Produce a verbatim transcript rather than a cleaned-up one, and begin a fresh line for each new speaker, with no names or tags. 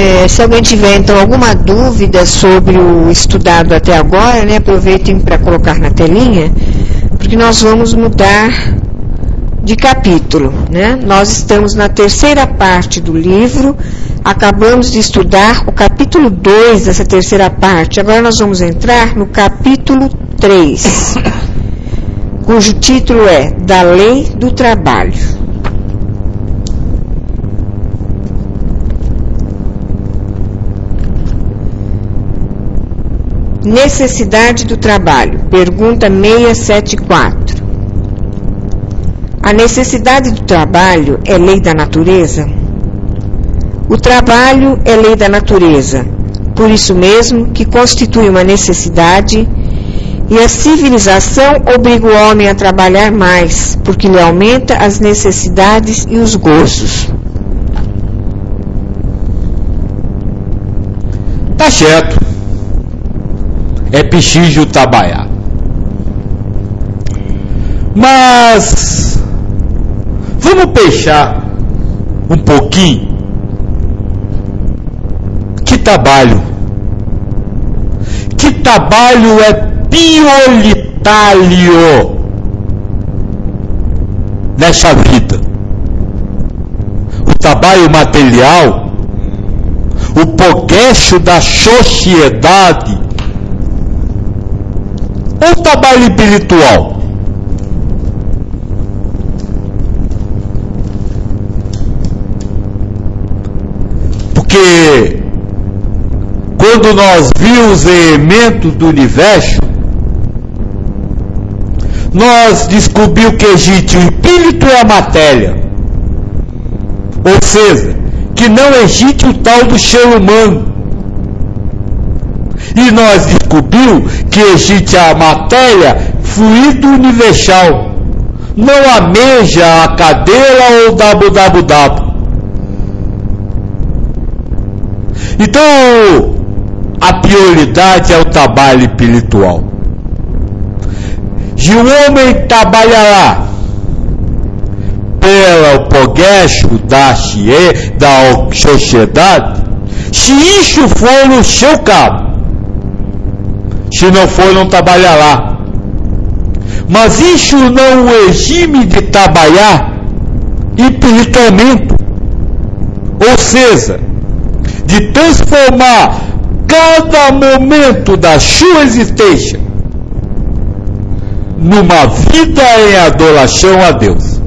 É, se alguém tiver, então, alguma dúvida sobre o estudado até agora, né, aproveitem para colocar na telinha, porque nós vamos mudar de capítulo, né? Nós estamos na terceira parte do livro, acabamos de estudar o capítulo dois dessa terceira parte, agora nós vamos entrar no capítulo três, cujo título é Da Lei do Trabalho. Necessidade do trabalho. Pergunta seiscentos e setenta e quatro. A necessidade do trabalho é lei da natureza? O trabalho é lei da natureza, por isso mesmo que constitui uma necessidade, e a civilização obriga o homem a trabalhar mais, porque lhe aumenta as necessidades e os gozos.
Tá certo. É preciso trabalhar. Mas vamos pensar um pouquinho. Que trabalho? Que trabalho é prioritário nessa vida? O trabalho material, o progresso da sociedade, ou o trabalho espiritual? Porque quando nós vimos os elementos do universo, nós descobrimos que existe o espírito e a matéria. Ou seja, que não existe o tal do ser humano. E nós descobrimos que existe a matéria fluido universal, não a meja, a cadeira ou o www. Então, a prioridade é o trabalho espiritual. Se o homem trabalhará pelo progresso da, da sociedade, se isso for no seu cabo, se não for, não trabalhará. Mas isso não é um regime de trabalhar espiritualmente, ou seja, de transformar cada momento da sua existência numa vida em adoração a Deus.